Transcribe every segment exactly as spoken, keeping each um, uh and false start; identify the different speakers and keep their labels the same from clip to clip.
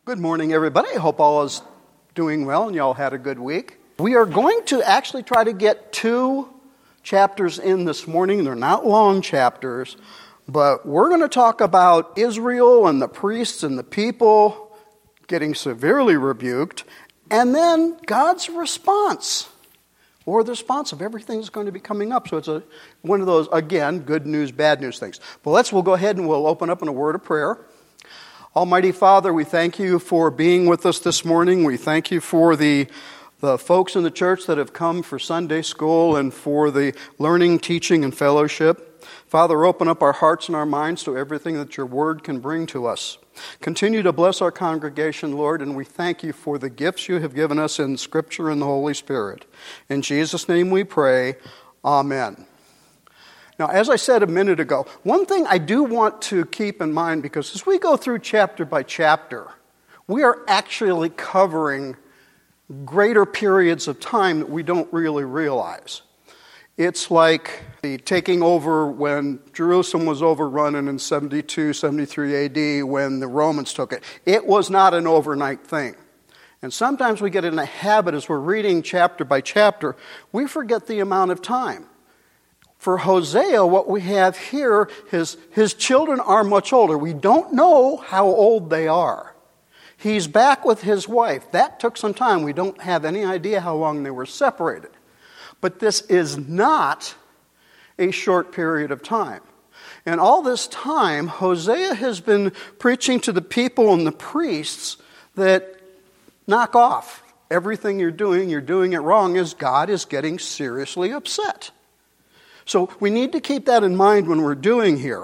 Speaker 1: Good morning, everybody. I hope all is doing well and you all had a good week. We are going to actually try to get two chapters in this morning. They're not long chapters, but we're going to talk about Israel and the priests and the people getting severely rebuked, and then God's response, or the response of everything that's going to be coming up. So it's a one of those, again, good news, bad news things. But let's, we'll go ahead and we'll open up in a word of prayer. Almighty Father, we thank you for being with us this morning. We thank you for the the folks in the church that have come for Sunday school and for the learning, teaching, and fellowship. Father, open up our hearts and our minds to everything that your word can bring to us. Continue to bless our congregation, Lord, and we thank you for the gifts you have given us in Scripture and the Holy Spirit. In Jesus' name we pray, Amen. Now, as I said a minute ago, one thing I do want to keep in mind, because as we go through chapter by chapter, we are actually covering greater periods of time that we don't really realize. It's like the taking over when Jerusalem was overrun in seventy-two, seventy-three A D when the Romans took it. It was not an overnight thing. And sometimes we get in a habit as we're reading chapter by chapter, we forget the amount of time. For Hosea, what we have here, his, his children are much older. We don't know how old they are. He's back with his wife. That took some time. We don't have any idea how long they were separated. But this is not a short period of time. And all this time, Hosea has been preaching to the people and the priests that knock off. Everything you're doing, you're doing it wrong, as God is getting seriously upset. So we need to keep that in mind when we're doing here.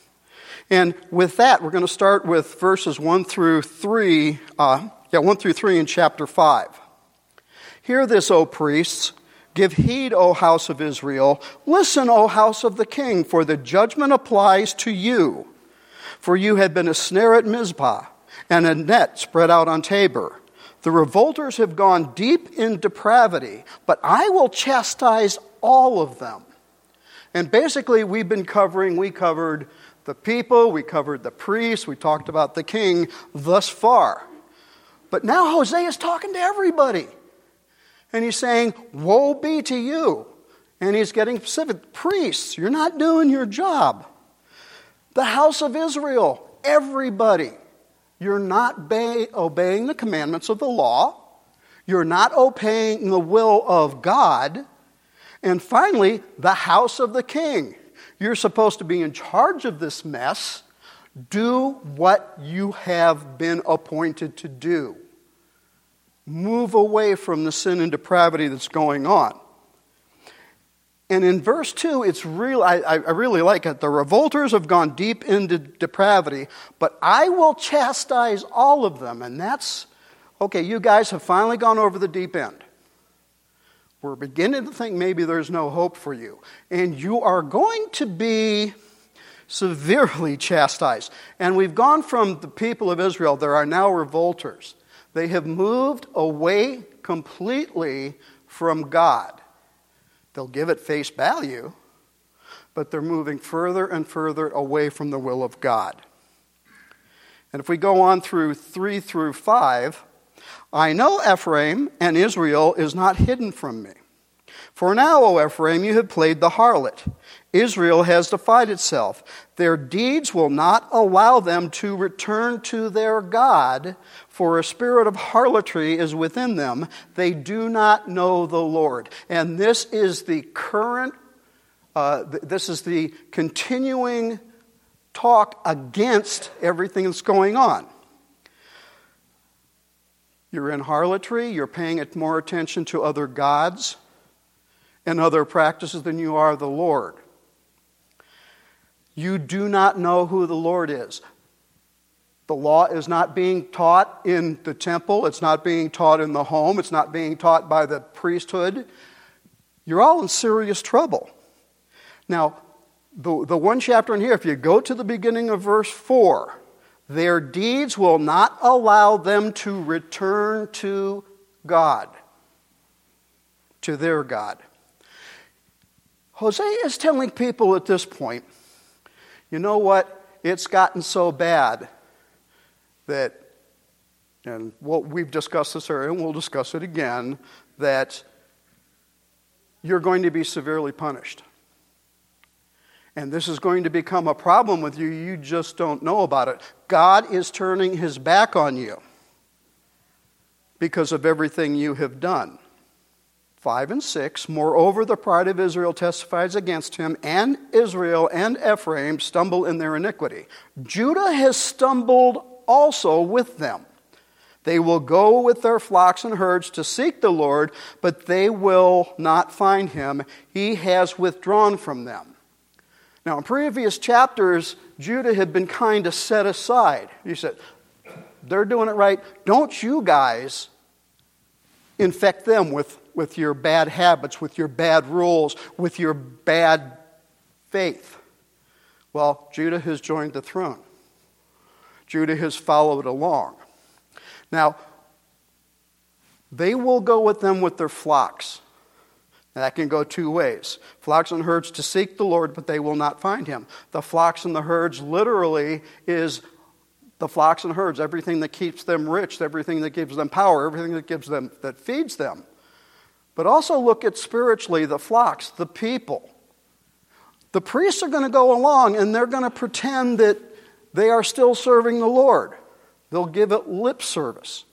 Speaker 1: And with that, we're going to start with verses one through three, uh, yeah, one through three in chapter five. Hear this, O priests. Give heed, O house of Israel. Listen, O house of the king, for the judgment applies to you. For you have been a snare at Mizpah and a net spread out on Tabor. The revolters have gone deep in depravity, but I will chastise all of them. And basically, we've been covering, we covered the people, we covered the priests, we talked about the king thus far. But now Hosea is talking to everybody. And he's saying, woe be to you. And he's getting specific. Priests, you're not doing your job. The house of Israel, everybody. You're not obey, obeying the commandments of the law. You're not obeying the will of God. And finally, the house of the king. You're supposed to be in charge of this mess. Do what you have been appointed to do. Move away from the sin and depravity that's going on. And in verse two, it's real. I, I really like it. The revolters have gone deep into depravity, but I will chastise all of them. And that's, okay, you guys have finally gone over the deep end. We're beginning to think maybe there's no hope for you. And you are going to be severely chastised. And we've gone from the people of Israel, there are now revolters. They have moved away completely from God. They'll give it face value, but they're moving further and further away from the will of God. And if we go on through three through five, I know Ephraim and Israel is not hidden from me. For now, O Ephraim, you have played the harlot. Israel has defied itself. Their deeds will not allow them to return to their God, for a spirit of harlotry is within them. They do not know the Lord. And this is the current, uh, this is the continuing talk against everything that's going on. You're in harlotry, you're paying more attention to other gods and other practices than you are the Lord. You do not know who the Lord is. The law is not being taught in the temple, it's not being taught in the home, it's not being taught by the priesthood. You're all in serious trouble. Now, the, the one chapter in here, if you go to the beginning of verse four, their deeds will not allow them to return to God, to their God. Hosea is telling people at this point, you know what? It's gotten so bad that and we'll, we've discussed this area and we'll discuss it again, that you're going to be severely punished. And this is going to become a problem with you. You just don't know about it. God is turning his back on you because of everything you have done. Five and six, moreover, the pride of Israel testifies against him, and Israel and Ephraim stumble in their iniquity. Judah has stumbled also with them. They will go with their flocks and herds to seek the Lord, but they will not find him. He has withdrawn from them. Now, in previous chapters, Judah had been kind of set aside. He said, they're doing it right. Don't you guys infect them with, with your bad habits, with your bad rules, with your bad faith. Well, Judah has joined the throne. Judah has followed along. Now, they will go with them with their flocks. Now, that can go two ways. Flocks and herds to seek the Lord, but they will not find him. The flocks and the herds literally is the flocks and herds, everything that keeps them rich, everything that gives them power, everything that gives them, that feeds them. But also look at spiritually the flocks, the people. The priests are going to go along and they're going to pretend that they are still serving the Lord. They'll give it lip service.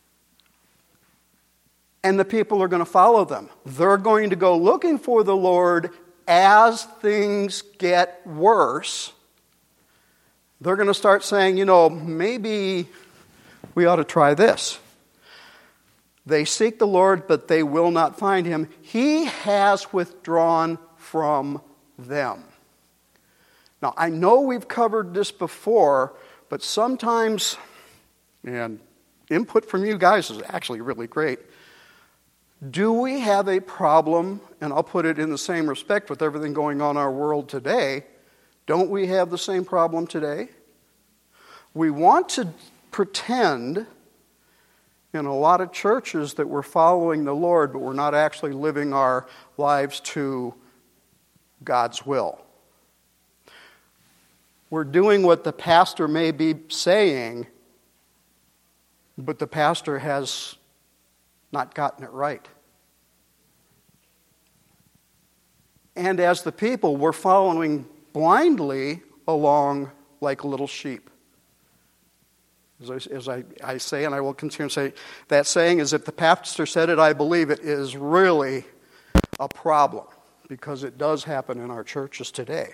Speaker 1: And the people are going to follow them. They're going to go looking for the Lord as things get worse. They're going to start saying, you know, maybe we ought to try this. They seek the Lord, but they will not find him. He has withdrawn from them. Now, I know we've covered this before, but sometimes, and input from you guys is actually really great. Do we have a problem, and I'll put it in the same respect with everything going on in our world today, don't we have the same problem today? We want to pretend in a lot of churches that we're following the Lord, but we're not actually living our lives to God's will. We're doing what the pastor may be saying, but the pastor has not gotten it right. And as the people, we're following blindly along like little sheep. As, I, as I, I say, and I will continue to say, that saying is, if the pastor said it, I believe it, is really a problem, because it does happen in our churches today.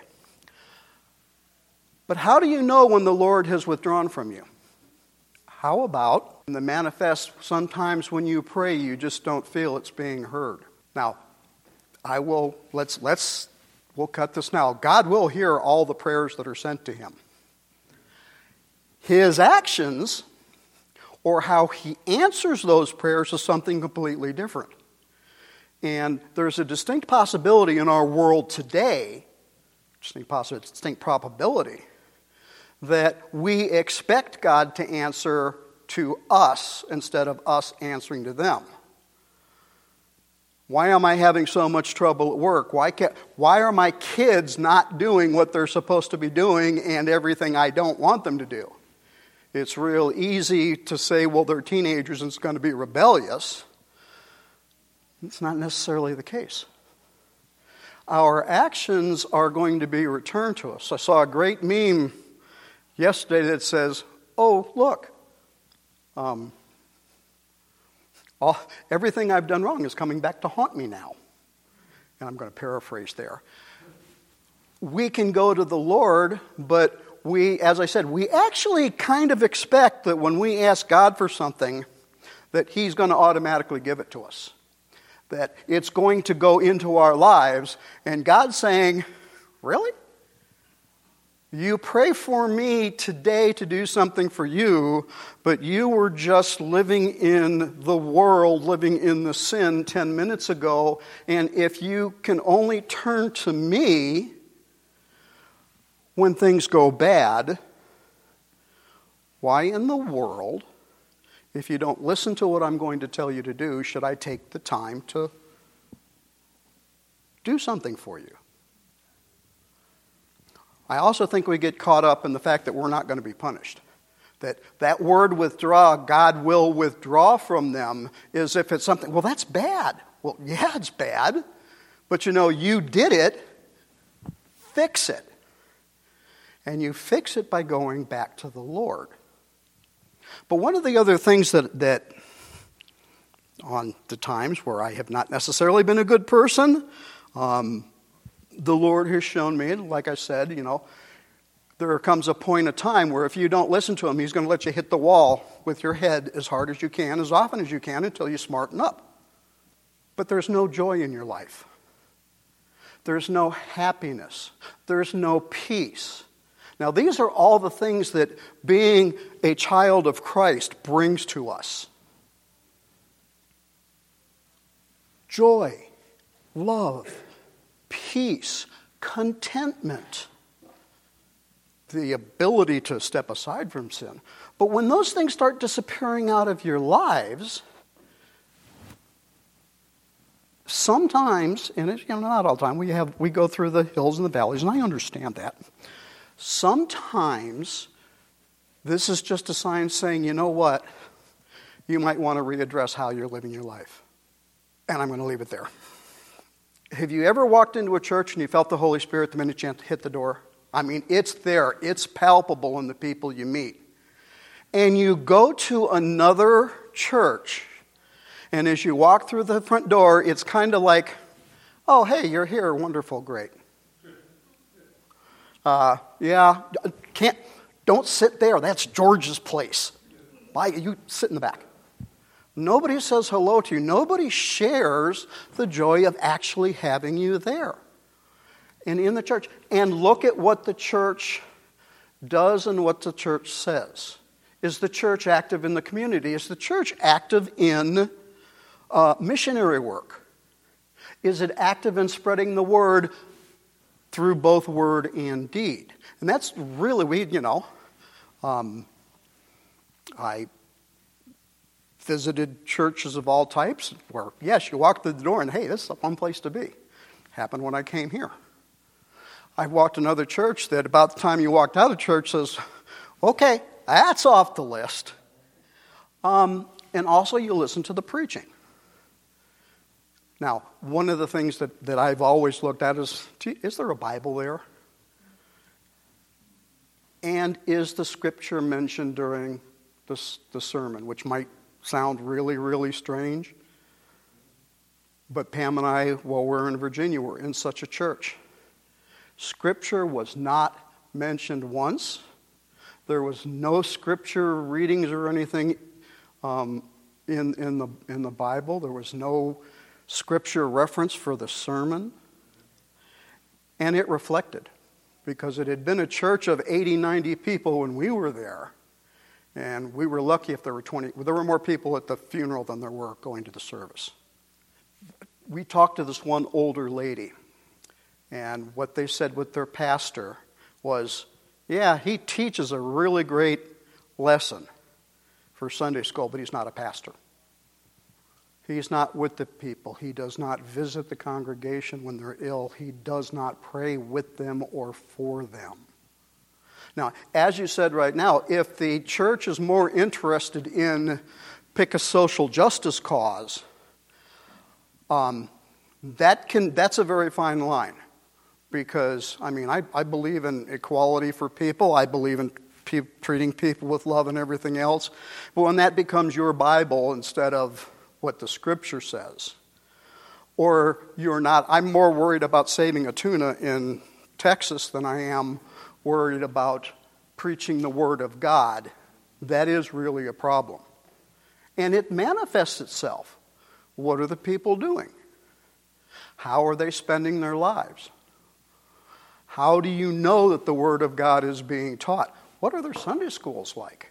Speaker 1: But how do you know when the Lord has withdrawn from you? How about in the manifest, sometimes when you pray, you just don't feel it's being heard? Now, I will, let's, let's, we'll cut this now. God will hear all the prayers that are sent to him. His actions, or how he answers those prayers, is something completely different. And there's a distinct possibility in our world today, distinct possibility, distinct probability, that we expect God to answer to us instead of us answering to them. Why am I having so much trouble at work? Why can't, why are my kids not doing what they're supposed to be doing and everything I don't want them to do? It's real easy to say, well, they're teenagers and it's going to be rebellious. It's not necessarily the case. Our actions are going to be returned to us. I saw a great meme yesterday that says, oh, look, um, all, everything I've done wrong is coming back to haunt me now. And I'm going to paraphrase there. We can go to the Lord, but we, as I said, we actually kind of expect that when we ask God for something, that he's going to automatically give it to us. That it's going to go into our lives. And God's saying, really? You pray for me today to do something for you, but you were just living in the world, living in the sin ten minutes ago, and if you can only turn to me when things go bad, why in the world, if you don't listen to what I'm going to tell you to do, should I take the time to do something for you? I also think we get caught up in the fact that we're not going to be punished. That that word withdraw, God will withdraw from them, is if it's something, well, that's bad. Well, yeah, it's bad. But you know, you did it, fix it. And you fix it by going back to the Lord. But one of the other things that, that on the times where I have not necessarily been a good person, um, the Lord has shown me, like I said, you know, there comes a point of time where if you don't listen to him, he's going to let you hit the wall with your head as hard as you can, as often as you can, until you smarten up. But there's no joy in your life. There's no happiness. There's no peace. Now, these are all the things that being a child of Christ brings to us. Joy, love, peace, contentment, the ability to step aside from sin. But when those things start disappearing out of your lives, sometimes, and it's, you know, not all the time, we have we go through the hills and the valleys, and I understand that. Sometimes this is just a sign saying, you know what, you might want to readdress how you're living your life. And I'm going to leave it there. Have you ever walked into a church and you felt the Holy Spirit the minute you hit the door? I mean, it's there. It's palpable in the people you meet. And you go to another church, and as you walk through the front door, it's kind of like, oh, hey, you're here. Wonderful, great. Uh, yeah, can't, don't sit there. That's George's place. Why, you sit in the back. Nobody says hello to you. Nobody shares the joy of actually having you there and in the church. And look at what the church does and what the church says. Is the church active in the community? Is the church active in uh, missionary work? Is it active in spreading the word through both word and deed? And that's really, we, you know, um, I visited churches of all types where, yes, you walk through the door and, hey, this is a fun place to be. Happened when I came here. I walked another church that about the time you walked out of church says, okay, that's off the list. Um, and also you listen to the preaching. Now, one of the things that, that I've always looked at is, is there a Bible there? And is the scripture mentioned during the, the sermon, which might sound really, really strange. But Pam and I, while we were in Virginia, were in such a church. Scripture was not mentioned once. There was no scripture readings or anything um, in, in, the, in the Bible. There was no scripture reference for the sermon. And it reflected, because it had been a church of eighty, ninety people when we were there. And we were lucky if there were twenty. There were more people at the funeral than there were going to the service. We talked to this one older lady. And what they said with their pastor was, yeah, he teaches a really great lesson for Sunday school, but he's not a pastor. He's not with the people. He does not visit the congregation when they're ill. He does not pray with them or for them. Now, as you said right now, if the church is more interested in pick a social justice cause, um, that can that's a very fine line. Because, I mean, I, I believe in equality for people. I believe in pe- treating people with love and everything else. But when that becomes your Bible instead of what the Scripture says, or you're not, I'm more worried about saving a tuna in Texas than I am worried about preaching the Word of God, that is really a problem. And it manifests itself. What are the people doing? How are they spending their lives? How do you know that the Word of God is being taught? What are their Sunday schools like?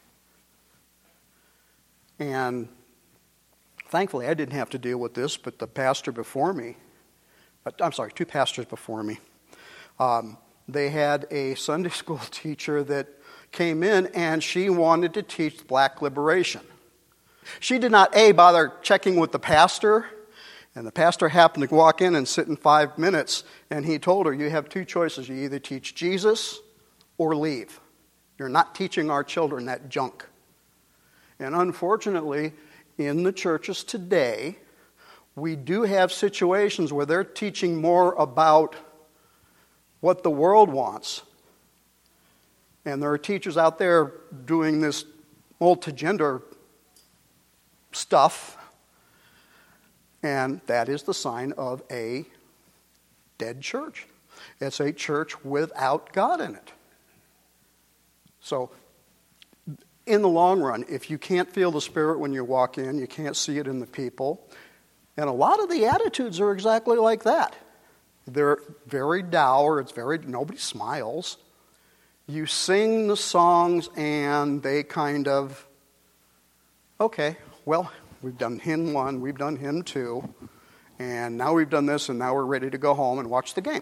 Speaker 1: And thankfully, I didn't have to deal with this, but the pastor before me, I'm sorry, two pastors before me, um, they had a Sunday school teacher that came in, and she wanted to teach black liberation. She did not, A, bother checking with the pastor, and the pastor happened to walk in and sit in five minutes, and he told her, you have two choices. You either teach Jesus or leave. You're not teaching our children that junk. And unfortunately, in the churches today, we do have situations where they're teaching more about what the world wants. And there are teachers out there doing this multigender stuff. And that is the sign of a dead church. It's a church without God in it. So, in the long run, if you can't feel the Spirit when you walk in, you can't see it in the people, and a lot of the attitudes are exactly like that. They're very dour, it's very, nobody smiles. You sing the songs and they kind of, okay, well, we've done hymn one, we've done hymn two, and now we've done this, and now we're ready to go home and watch the game.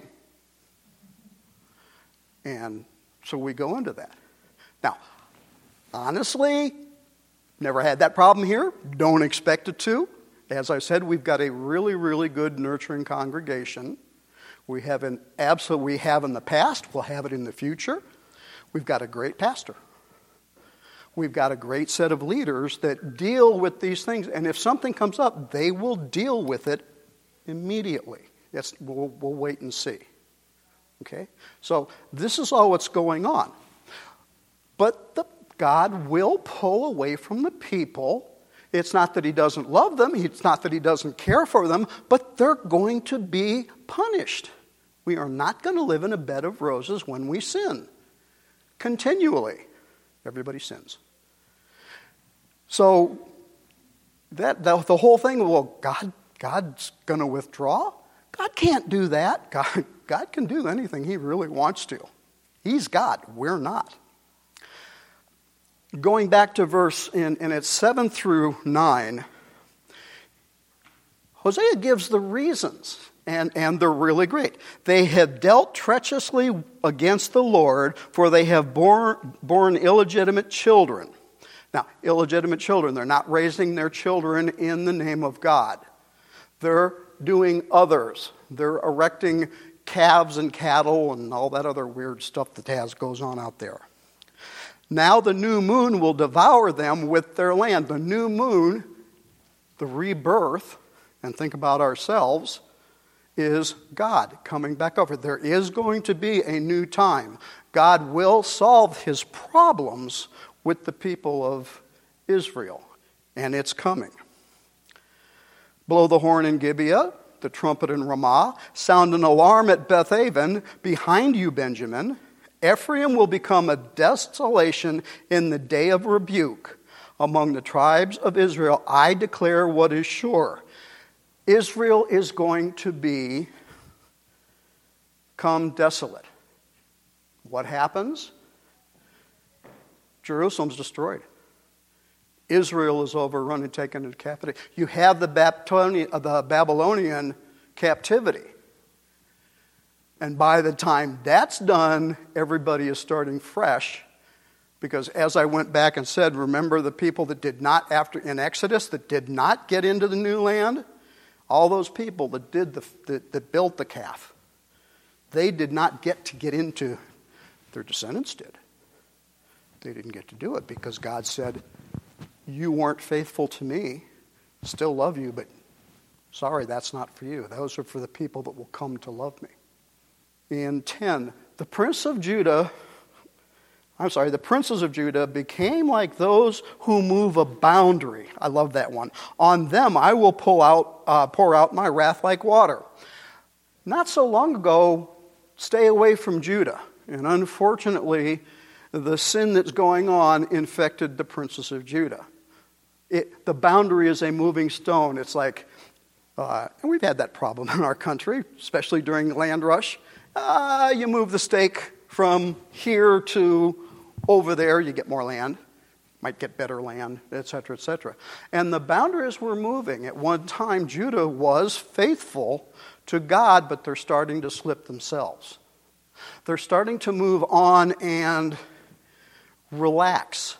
Speaker 1: And so we go into that. Now, honestly, never had that problem here. Don't expect it to. As I said, we've got a really, really good nurturing congregation. We have an absolute, we have in the past, we'll have it in the future. We've got a great pastor. We've got a great set of leaders that deal with these things. And if something comes up, they will deal with it immediately. That's, we'll, we'll wait and see. Okay? So this is all what's going on. But the, God will pull away from the people. It's not that he doesn't love them. It's not that he doesn't care for them. But they're going to be punished. We are not going to live in a bed of roses when we sin. Continually. Everybody sins. So that the, the whole thing, well, God, God's going to withdraw? God can't do that. God, God can do anything he really wants to. He's God. We're not. Going back to verse, in, and it's seven through nine, Hosea gives the reasons, and, and they're really great. They have dealt treacherously against the Lord, for they have born, born illegitimate children. Now, illegitimate children, they're not raising their children in the name of God. They're doing others. They're erecting calves and cattle and all that other weird stuff that has goes on out there. Now the new moon will devour them with their land. The new moon, the rebirth, and think about ourselves, is God coming back over. There is going to be a new time. God will solve his problems with the people of Israel, and it's coming. Blow the horn in Gibeah, the trumpet in Ramah. Sound an alarm at Bethaven. Behind you, Benjamin. Ephraim will become a desolation in the day of rebuke. Among the tribes of Israel, I declare what is sure. Israel is going to be come desolate. What happens? Jerusalem's destroyed. Israel is overrun and taken into captivity. You have the Babylonian captivity. And by the time that's done, everybody is starting fresh. Because as I went back and said, remember the people that did not, after in Exodus, that did not get into the new land? All those people that did the that, that built the calf, they did not get to get into, their descendants did. They didn't get to do it because God said, you weren't faithful to me, still love you, but sorry, that's not for you. Those are for the people that will come to love me. In ten, the prince of Judah, I'm sorry, the princes of Judah became like those who move a boundary. I love that one. On them I will pull out, uh, pour out my wrath like water. Not so long ago, stay away from Judah. And unfortunately, the sin that's going on infected the princes of Judah. It, the boundary is a moving stone. It's like, uh, and we've had that problem in our country, especially during the land rush. Uh, you move the stake from here to over there, you get more land, might get better land, et cetera, et cetera. And the boundaries were moving. At one time, Judah was faithful to God, but they're starting to slip themselves. They're starting to move on and relax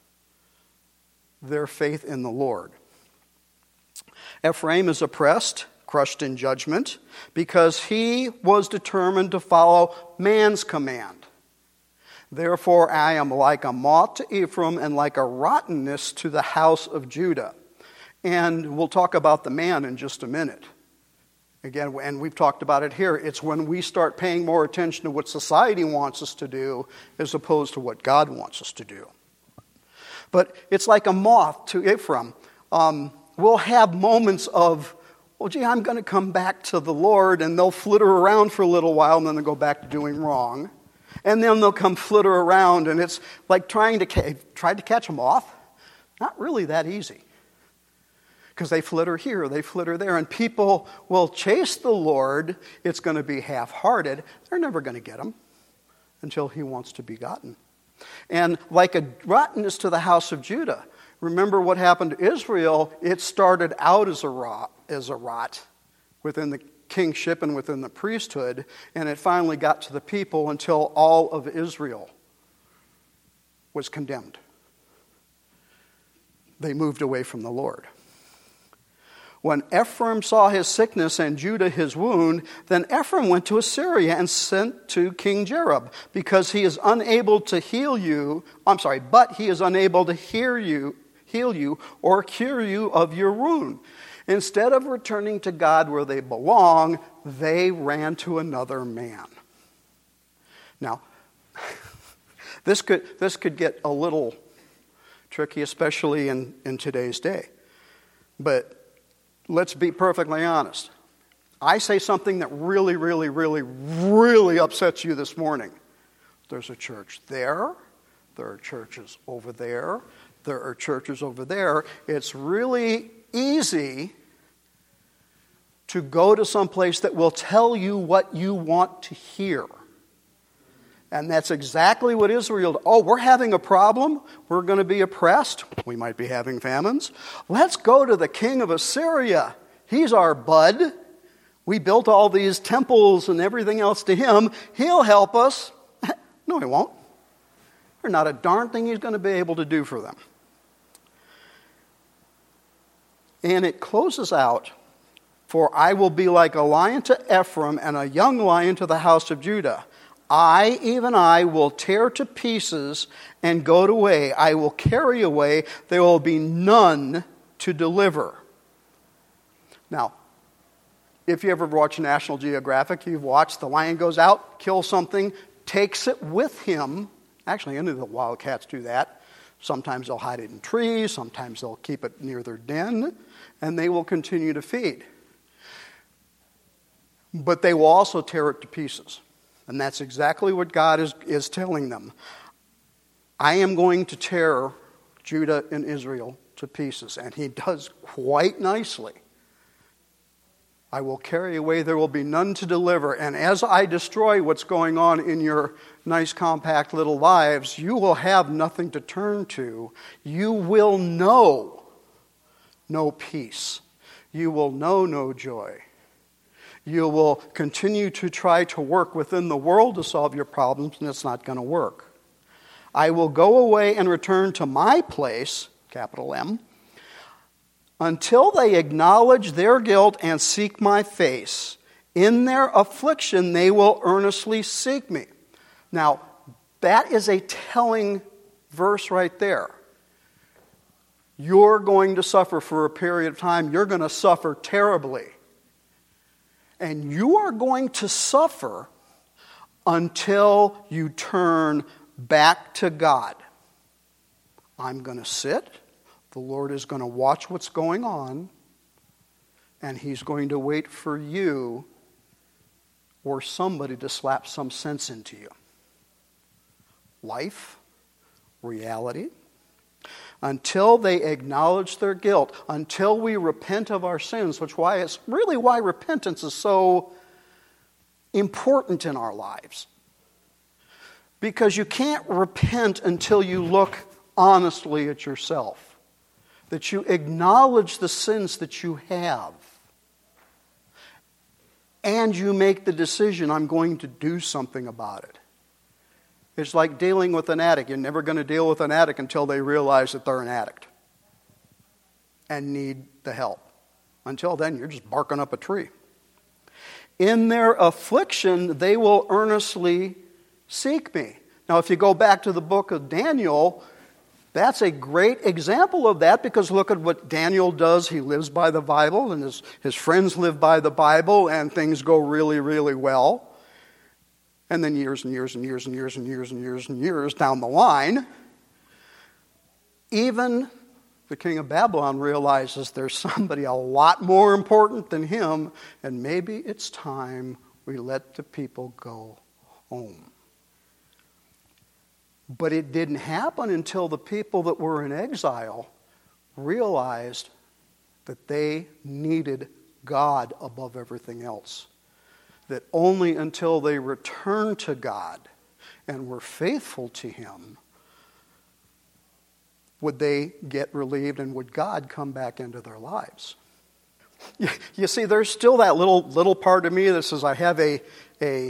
Speaker 1: their faith in the Lord. Ephraim is oppressed, crushed in judgment, because he was determined to follow man's command. Therefore I am like a moth to Ephraim and like a rottenness to the house of Judah. And we'll talk about the man in just a minute. Again, and we've talked about it here. It's when we start paying more attention to what society wants us to do as opposed to what God wants us to do. But it's like a moth to Ephraim. Um, we'll have moments of, well, gee, I'm going to come back to the Lord, and they'll flitter around for a little while, and then they'll go back to doing wrong. And then they'll come flitter around, and it's like trying to ca- tried to catch a moth. Not really that easy. Because they flitter here, they flitter there, and people will chase the Lord. It's going to be half-hearted. They're never going to get him until he wants to be gotten. And like a rottenness to the house of Judah. Remember what happened to Israel? It started out as a rot, as a rot within the kingship and within the priesthood, and it finally got to the people until all of Israel was condemned. They moved away from the Lord. When Ephraim saw his sickness and Judah his wound, then Ephraim went to Assyria and sent to King Jerob, because he is unable to heal you, I'm sorry, but he is unable to hear you, heal you or cure you of your wound. Instead of returning to God where they belong, they ran to another man. Now, this could this could get a little tricky, especially in, in today's day. But let's be perfectly honest. I say something that really, really, really, really upsets you this morning. There's a church there. There are churches over there. There are churches over there. It's really easy to go to some place that will tell you what you want to hear. And that's exactly what Israel, oh, we're having a problem. We're going to be oppressed. We might be having famines. Let's go to the king of Assyria. He's our bud. We built all these temples and everything else to him. He'll help us. No, he won't. There's not a darn thing he's going to be able to do for them. And it closes out, for I will be like a lion to Ephraim and a young lion to the house of Judah. I, even I, will tear to pieces and go away. I will carry away. There will be none to deliver. Now, if you ever watch National Geographic, you've watched the lion goes out, kills something, takes it with him. Actually, any of the wildcats do that. Sometimes they'll hide it in trees. Sometimes they'll keep it near their den. And they will continue to feed. But they will also tear it to pieces. And that's exactly what God is, is telling them. I am going to tear Judah and Israel to pieces. And he does quite nicely. I will carry away, there will be none to deliver. And as I destroy what's going on in your nice, compact little lives, you will have nothing to turn to. You will know no peace. You will know no joy. You will continue to try to work within the world to solve your problems, and it's not going to work. I will go away and return to my place, capital M, until they acknowledge their guilt and seek my face. In their affliction, they will earnestly seek me. Now, that is a telling verse right there. You're going to suffer for a period of time. You're going to suffer terribly. And you are going to suffer until you turn back to God. I'm going to sit. The Lord is going to watch what's going on. And He's going to wait for you or somebody to slap some sense into you. Life, reality. Until they acknowledge their guilt, until we repent of our sins, which why it's really why repentance is so important in our lives. Because you can't repent until you look honestly at yourself. That you acknowledge the sins that you have. And you make the decision, I'm going to do something about it. It's like dealing with an addict. You're never going to deal with an addict until they realize that they're an addict and need the help. Until then, you're just barking up a tree. In their affliction, they will earnestly seek me. Now, if you go back to the book of Daniel, that's a great example of that, because look at what Daniel does. He lives by the Bible, and his, his friends live by the Bible, and things go really, really well. And then years and years and years and years and years and years and years down the line, even the king of Babylon realizes there's somebody a lot more important than him, and maybe it's time we let the people go home. But it didn't happen until the people that were in exile realized that they needed God above everything else. That only until they returned to God and were faithful to Him would they get relieved, and would God come back into their lives. You, you see, there's still that little little part of me that says I have a a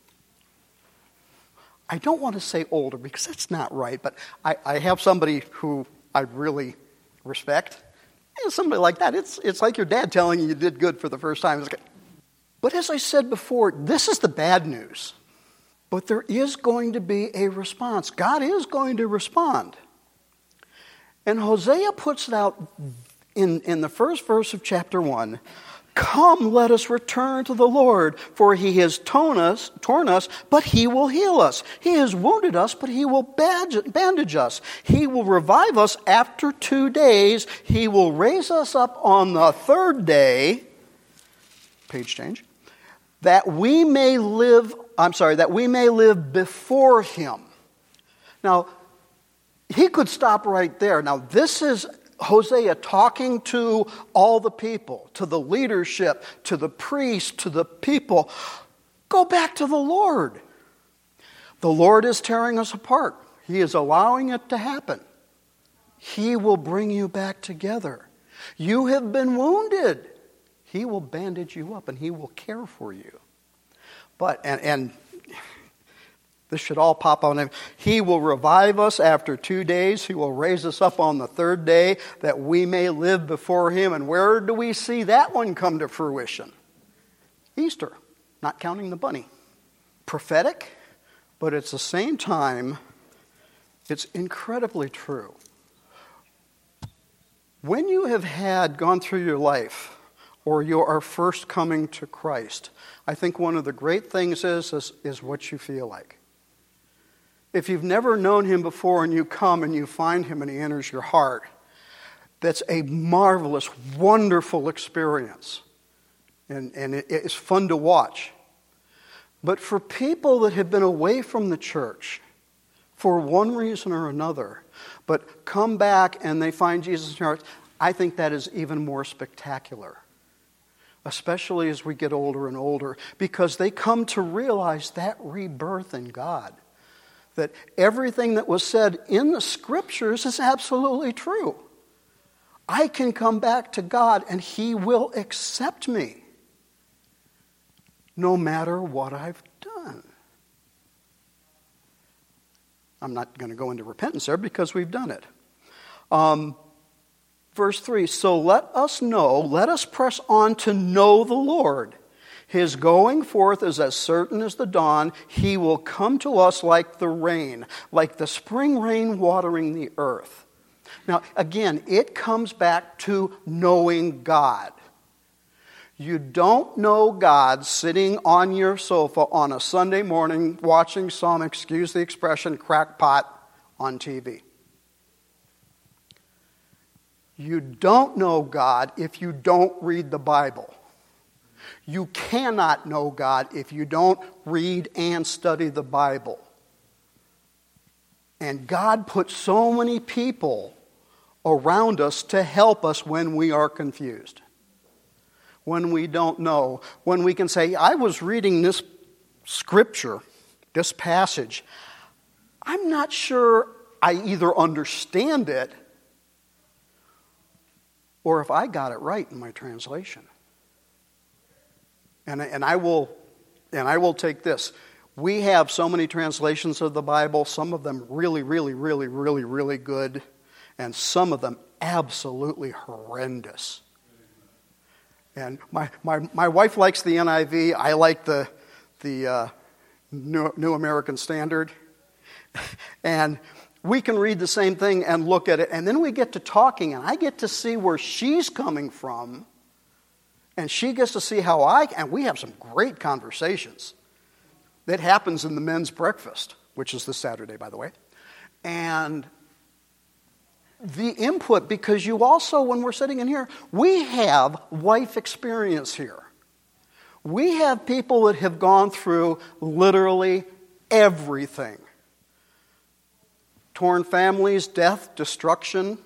Speaker 1: I don't want to say older, because that's not right, but I, I have somebody who I really respect. And somebody like that, it's it's like your dad telling you you did good for the first time. It's like, but as I said before, this is the bad news. But there is going to be a response. God is going to respond. And Hosea puts it out in, in the first verse of chapter one. Come, let us return to the Lord, for He has torn us, torn us, but He will heal us. He has wounded us, but He will bandage us. He will revive us after two days. He will raise us up on the third day. Page change. That we may live, I'm sorry, that we may live before Him. Now, he could stop right there. Now, this is Hosea talking to all the people, to the leadership, to the priests, to the people. Go back to the Lord. The Lord is tearing us apart. He is allowing it to happen. He will bring you back together. You have been wounded. He will bandage you up, and He will care for you. But, and, and this should all pop on Him. He will revive us after two days. He will raise us up on the third day, that we may live before Him. And where do we see that one come to fruition? Easter, not counting the bunny. Prophetic, but at the same time, it's incredibly true. When you have had gone through your life, or you are first coming to Christ, I think one of the great things is, is, is what you feel like. If you've never known Him before and you come and you find Him and He enters your heart, that's a marvelous, wonderful experience. And, and it, it's fun to watch. But for people that have been away from the church for one reason or another, but come back and they find Jesus in their hearts, I think that is even more spectacular. Especially as we get older and older, because they come to realize that rebirth in God. That everything that was said in the Scriptures is absolutely true. I can come back to God and He will accept me, no matter what I've done. I'm not going to go into repentance there, because we've done it. Um, verse three, so let us know, let us press on to know the Lord. His going forth is as certain as the dawn. He will come to us like the rain, like the spring rain watering the earth. Now, again, it comes back to knowing God. You don't know God sitting on your sofa on a Sunday morning watching some, excuse the expression, crackpot on T V. You don't know God if you don't read the Bible. You cannot know God if you don't read and study the Bible. And God put so many people around us to help us when we are confused, when we don't know, when we can say, I was reading this scripture, this passage. I'm not sure I either understand it or if I got it right in my translation. And, and I will and I will take this. We have so many translations of the Bible, some of them really, really, really, really, really good, and some of them absolutely horrendous. And my, my, my wife likes the N I V. I like the, the uh, New, New American Standard. And we can read the same thing and look at it, and then we get to talking, and I get to see where she's coming from, and she gets to see how I, and we have some great conversations. That happens in the men's breakfast, which is this Saturday, by the way. And the input, because you also, when we're sitting in here, we have life experience here. We have people that have gone through literally everything. Torn families, death, destruction.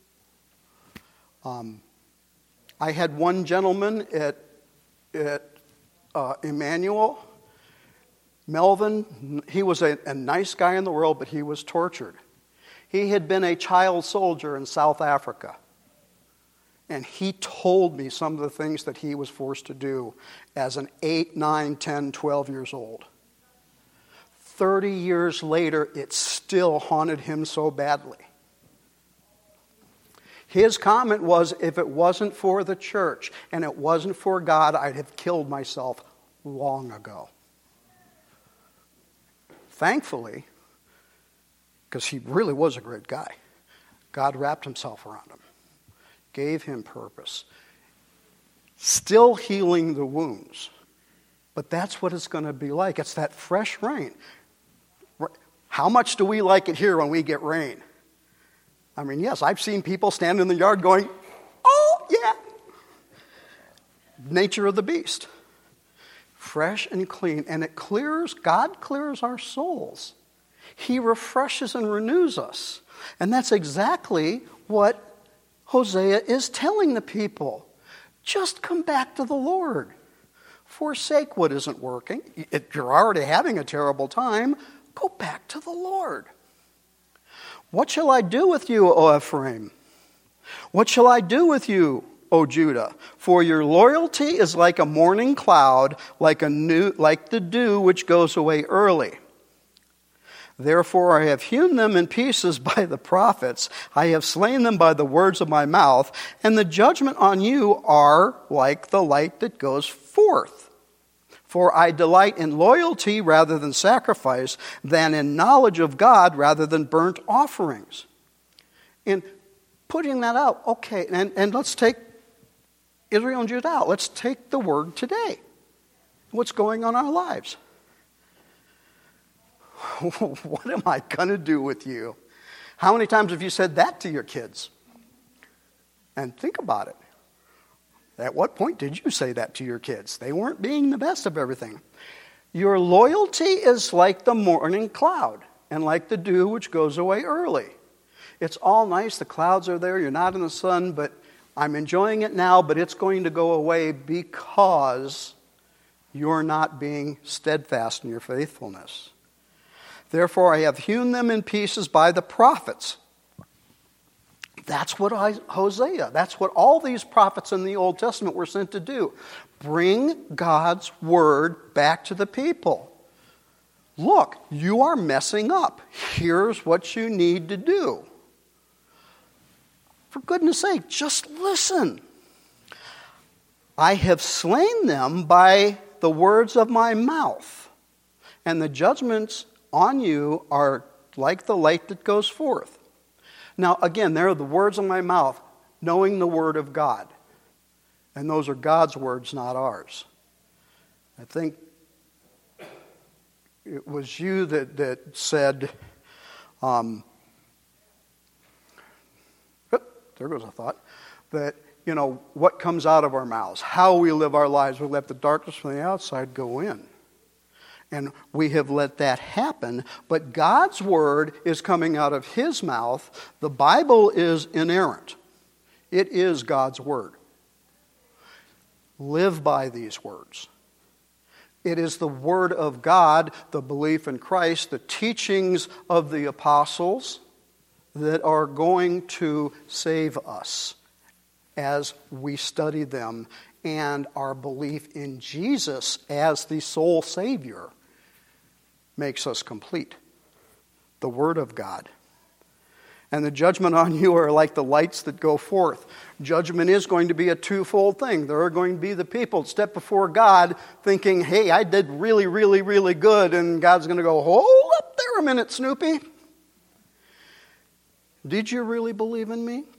Speaker 1: Um, I had one gentleman at, at uh, Emmanuel, Melvin. He was a, a nice guy in the world, but he was tortured. He had been a child soldier in South Africa. And he told me some of the things that he was forced to do as an eight, nine, ten, twelve years old. Thirty years later, it still haunted him so badly. His comment was, if it wasn't for the church and it wasn't for God, I'd have killed myself long ago. Thankfully, because he really was a great guy, God wrapped himself around him, gave him purpose, still healing the wounds. But that's what it's going to be like. It's that fresh rain. How much do we like it here when we get rain? I mean, yes, I've seen people stand in the yard going, oh, yeah. Nature of the beast. Fresh and clean. And it clears, God clears our souls. He refreshes and renews us. And that's exactly what Hosea is telling the people. Just come back to the Lord. Forsake what isn't working. If you're already having a terrible time, go back to the Lord. What shall I do with you, O Ephraim? What shall I do with you, O Judah? For your loyalty is like a morning cloud, like a new, like the dew which goes away early. Therefore I have hewn them in pieces by the prophets. I have slain them by the words of my mouth. And the judgment on you are like the light that goes forth. For I delight in loyalty rather than sacrifice, than in knowledge of God rather than burnt offerings. In putting that out, okay, and, and let's take Israel and Judah out. Let's take the word today. What's going on in our lives? What am I going to do with you? How many times have you said that to your kids? And think about it. At what point did you say that to your kids? They weren't being the best of everything. Your loyalty is like the morning cloud and like the dew which goes away early. It's all nice. The clouds are there. You're not in the sun, but I'm enjoying it now, but it's going to go away because you're not being steadfast in your faithfulness. Therefore, I have hewn them in pieces by the prophets. That's what I, Hosea, that's what all these prophets in the Old Testament were sent to do. Bring God's word back to the people. Look, you are messing up. Here's what you need to do. For goodness sake, just listen. I have slain them by the words of my mouth, and the judgments on you are like the light that goes forth. Now, again, there are the words of my mouth, knowing the word of God. And those are God's words, not ours. I think it was you that, that said, um, there goes a thought, that, you know, what comes out of our mouths, how we live our lives, we let the darkness from the outside go in. And we have let that happen. But God's word is coming out of his mouth. The Bible is inerrant. It is God's word. Live by these words. It is the word of God, the belief in Christ, the teachings of the apostles that are going to save us as we study them, and our belief in Jesus as the sole Savior makes us complete. The Word of God. And the judgment on you are like the lights that go forth. Judgment is going to be a twofold thing. There are going to be the people that step before God thinking, hey, I did really, really, really good. And God's going to go, hold up there there a minute, Snoopy. Did you really believe in me?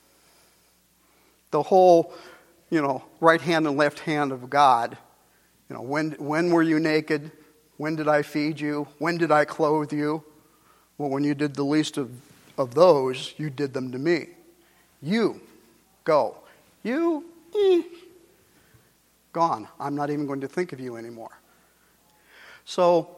Speaker 1: The whole, you know, right hand and left hand of God. You know, when when were you naked? When did I feed you? When did I clothe you? Well, when you did the least of, of those, you did them to me. You, go. You, eh, gone. I'm not even going to think of you anymore. So,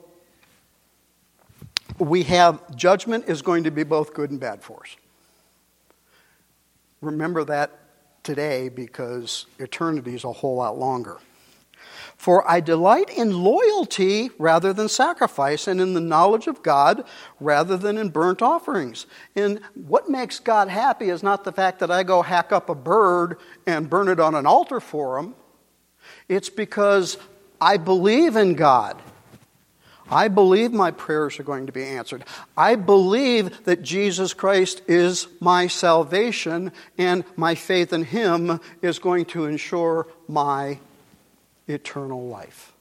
Speaker 1: we have judgment is going to be both good and bad for us. Remember that today, because eternity is a whole lot longer. For I delight in loyalty rather than sacrifice, and in the knowledge of God rather than in burnt offerings. And what makes God happy is not the fact that I go hack up a bird and burn it on an altar for him. It's because I believe in God. I believe my prayers are going to be answered. I believe that Jesus Christ is my salvation, and my faith in him is going to ensure my eternal life.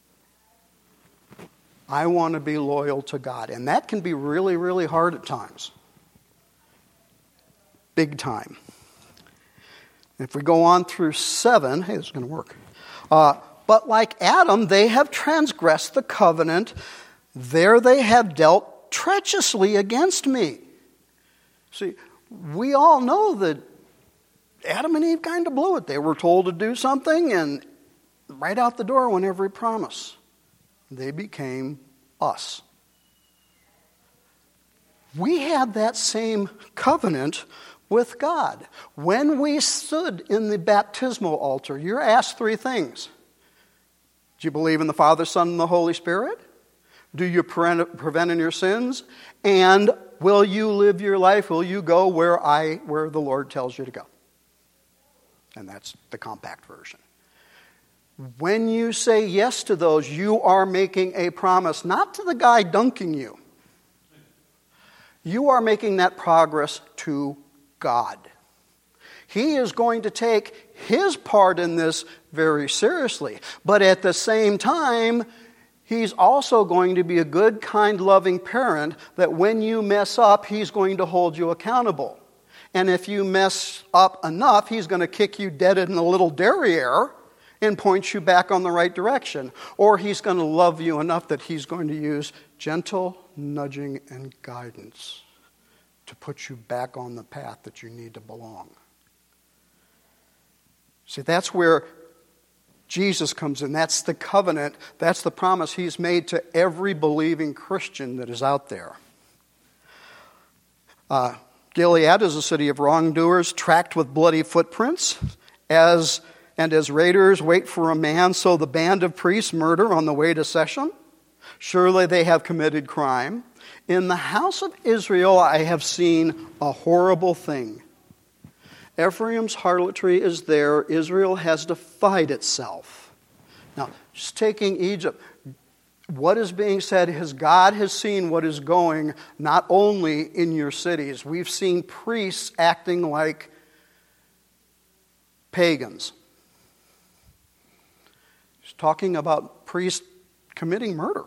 Speaker 1: I want to be loyal to God, and that can be really, really hard at times. Big time. If we go on through seven, hey, this is going to work. Uh, but like Adam, they have transgressed the covenant. There they have dealt treacherously against me. See, we all know that Adam and Eve kind of blew it. They were told to do something, and right out the door went every promise. They became us. We had that same covenant with God. When we stood in the baptismal altar, you're asked three things. Do you believe in the Father, Son, and the Holy Spirit? Do you prevent in your sins? And will you live your life? Will you go where I where the Lord tells you to go? And that's the compact version. When you say yes to those, you are making a promise, not to the guy dunking you. You are making that progress to God. He is going to take his part in this very seriously. But at the same time, he's also going to be a good, kind, loving parent that when you mess up, he's going to hold you accountable. And if you mess up enough, he's going to kick you dead in a little derriere and point you back on the right direction. Or he's going to love you enough that he's going to use gentle nudging and guidance to put you back on the path that you need to belong. See, that's where Jesus comes in. That's the covenant. That's the promise he's made to every believing Christian that is out there. Uh, Gilead is a city of wrongdoers, tracked with bloody footprints. As and as raiders wait for a man, so the band of priests murder on the way to Shechem. Surely they have committed crime. In the house of Israel I have seen a horrible thing. Ephraim's harlotry is there. Israel has defied itself. Now, just taking Egypt, what is being said is God has seen what is going not only in your cities. We've seen priests acting like pagans. He's talking about priests committing murder.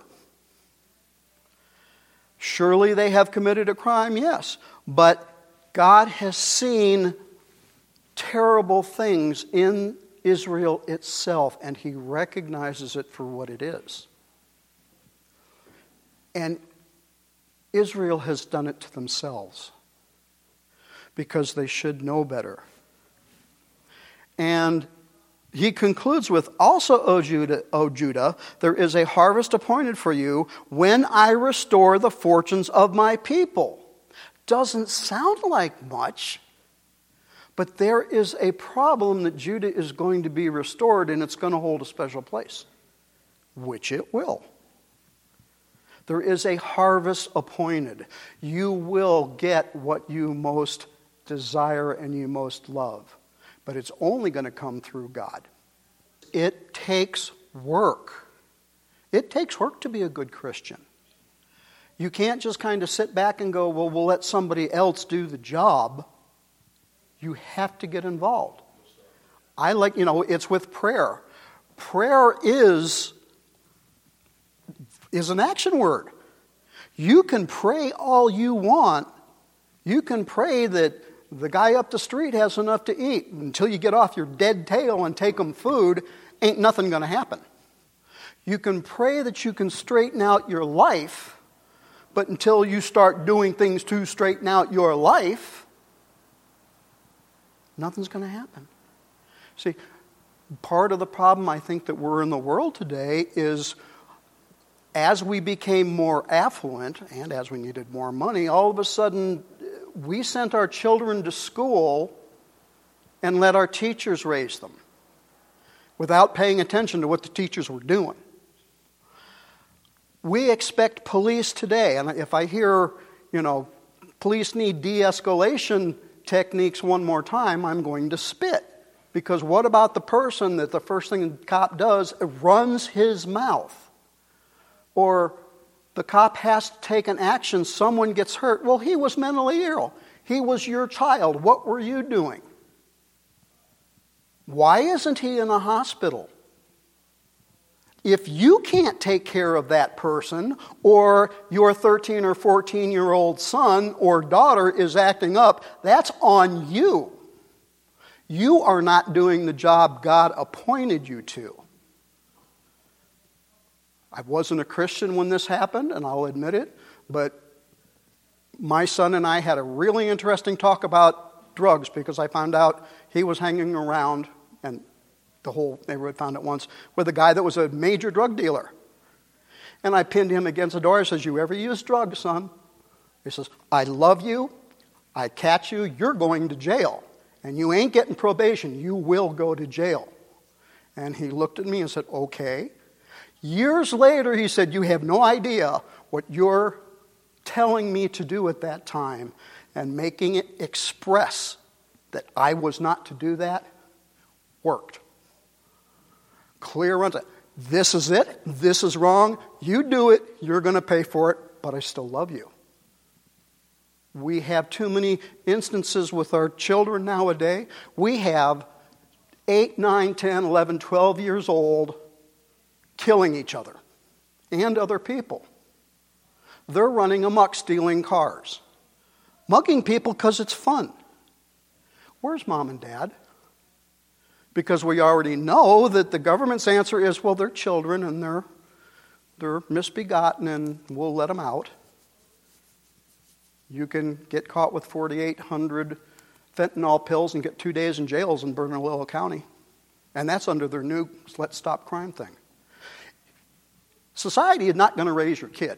Speaker 1: Surely they have committed a crime, yes. But God has seen terrible things in Israel itself, and he recognizes it for what it is. And Israel has done it to themselves because they should know better. And he concludes with, also, O Judah, O Judah, there is a harvest appointed for you when I restore the fortunes of my people. Doesn't sound like much, but there is a problem that Judah is going to be restored, and it's going to hold a special place, which it will. There is a harvest appointed. You will get what you most desire and you most love. But it's only going to come through God. It takes work. It takes work to be a good Christian. You can't just kind of sit back and go, well, we'll let somebody else do the job. You have to get involved. I like, you know, it's with prayer. Prayer is, is an action word. You can pray all you want. You can pray that the guy up the street has enough to eat. Until you get off your dead tail and take him food, ain't nothing going to happen. You can pray that you can straighten out your life, but until you start doing things to straighten out your life, nothing's going to happen. See, part of the problem I think that we're in the world today is as we became more affluent and as we needed more money, all of a sudden we sent our children to school and let our teachers raise them without paying attention to what the teachers were doing. We expect police today, and if I hear, you know, police need de-escalation techniques one more time, I'm going to spit. Because what about the person that the first thing the cop does, runs his mouth? Or the cop has to take an action, someone gets hurt. Well, he was mentally ill. He was your child. What were you doing? Why isn't he in a hospital? If you can't take care of that person, or your thirteen or fourteen-year-old son or daughter is acting up, that's on you. You are not doing the job God appointed you to. I wasn't a Christian when this happened, and I'll admit it, but my son and I had a really interesting talk about drugs because I found out he was hanging around, and the whole neighborhood found it once, with a guy that was a major drug dealer. And I pinned him against the door. I says, "You ever use drugs, son?" He says, "I love you. I catch you. You're going to jail. And you ain't getting probation. You will go to jail." And he looked at me and said, "Okay." Years later, he said, "You have no idea what you're telling me to do at that time," and making it express that I was not to do that worked. Clear on that. This is it. This is wrong. You do it. You're going to pay for it, but I still love you. We have too many instances with our children nowadays. We have eight, nine, ten, eleven, twelve years old killing each other and other people. They're running amok stealing cars. Mugging people because it's fun. Where's mom and dad? Because we already know that the government's answer is, well, they're children and they're, they're misbegotten and we'll let them out. You can get caught with forty-eight hundred fentanyl pills and get two days in jails in Bernalillo County. And that's under their new Let's Stop Crime thing. Society is not going to raise your kid.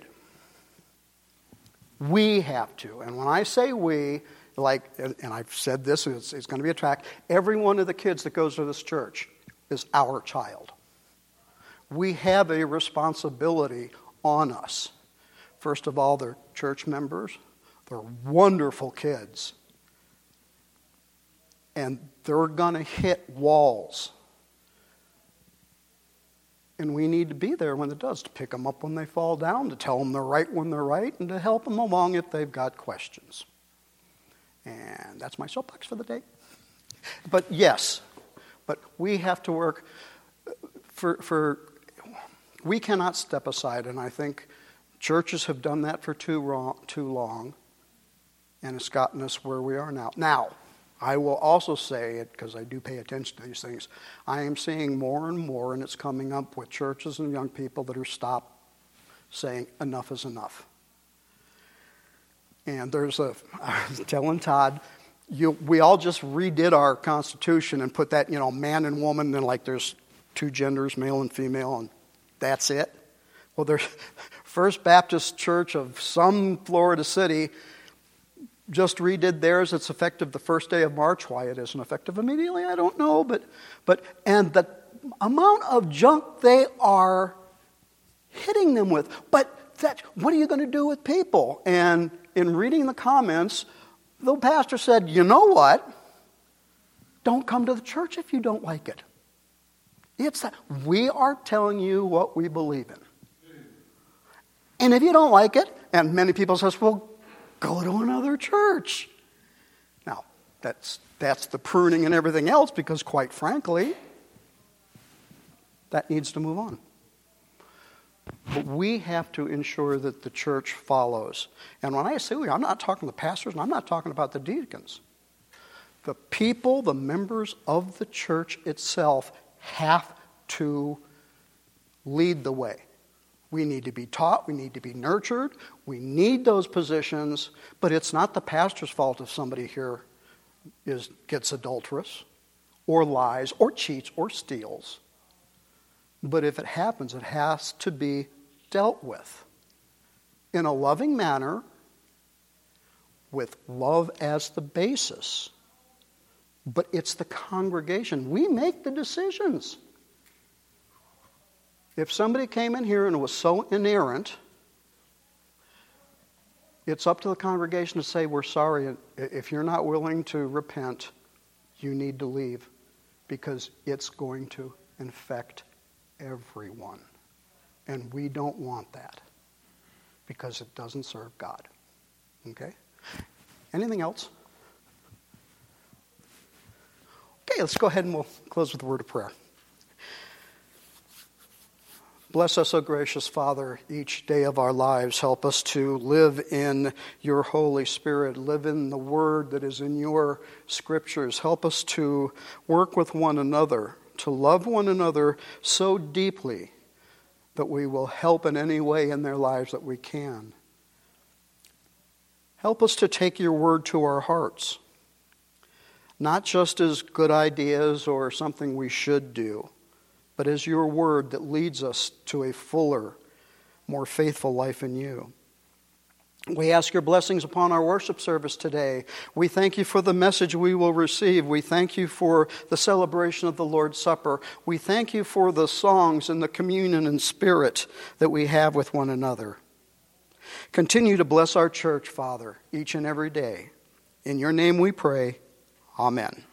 Speaker 1: We have to. And when I say we, like, and I've said this, it's, it's going to be a track, every one of the kids that goes to this church is our child. We have a responsibility on us. First of all, they're church members. They're wonderful kids. And they're going to hit walls. And we need to be there when it does, to pick them up when they fall down, to tell them they're right when they're right, and to help them along if they've got questions. And that's my soapbox for the day. But yes, but we have to work for, for we cannot step aside, and I think churches have done that for too, wrong, too long, and it's gotten us where we are now. Now, I will also say it, because I do pay attention to these things, I am seeing more and more, and it's coming up with churches and young people that are stopped saying enough is enough. And there's a, I was telling Todd, you, we all just redid our Constitution and put that, you know, man and woman, and like there's two genders, male and female, and that's it. Well, there's First Baptist Church of some Florida city just redid theirs. It's effective the first day of March. Why it isn't effective immediately, I don't know. But, but and the amount of junk they are hitting them with. But that, what are you going to do with people? And in reading the comments, the pastor said, you know what? Don't come to the church if you don't like it. It's that we are telling you what we believe in. And if you don't like it, and many people says, well, go to another church. Now, that's that's the pruning and everything else, because quite frankly, that needs to move on. But we have to ensure that the church follows. And when I say we, I'm not talking the pastors, and I'm not talking about the deacons. The people, the members of the church itself have to lead the way. We need to be taught, we need to be nurtured, we need those positions, but it's not the pastor's fault if somebody here is gets adulterous, or lies, or cheats, or steals. But if it happens, it has to be dealt with in a loving manner, with love as the basis. But it's the congregation. We make the decisions. If somebody came in here and was so inerrant, it's up to the congregation to say, we're sorry. If you're not willing to repent, you need to leave, because it's going to infect everyone. And we don't want that, because it doesn't serve God. Okay? Anything else? Okay, let's go ahead and we'll close with a word of prayer. Bless us, O gracious Father, each day of our lives. Help us to live in your Holy Spirit, live in the word that is in your scriptures. Help us to work with one another, to love one another so deeply that we will help in any way in their lives that we can. Help us to take your word to our hearts, not just as good ideas or something we should do, but as your word that leads us to a fuller, more faithful life in you. We ask your blessings upon our worship service today. We thank you for the message we will receive. We thank you for the celebration of the Lord's Supper. We thank you for the songs and the communion and spirit that we have with one another. Continue to bless our church, Father, each and every day. In your name we pray. Amen.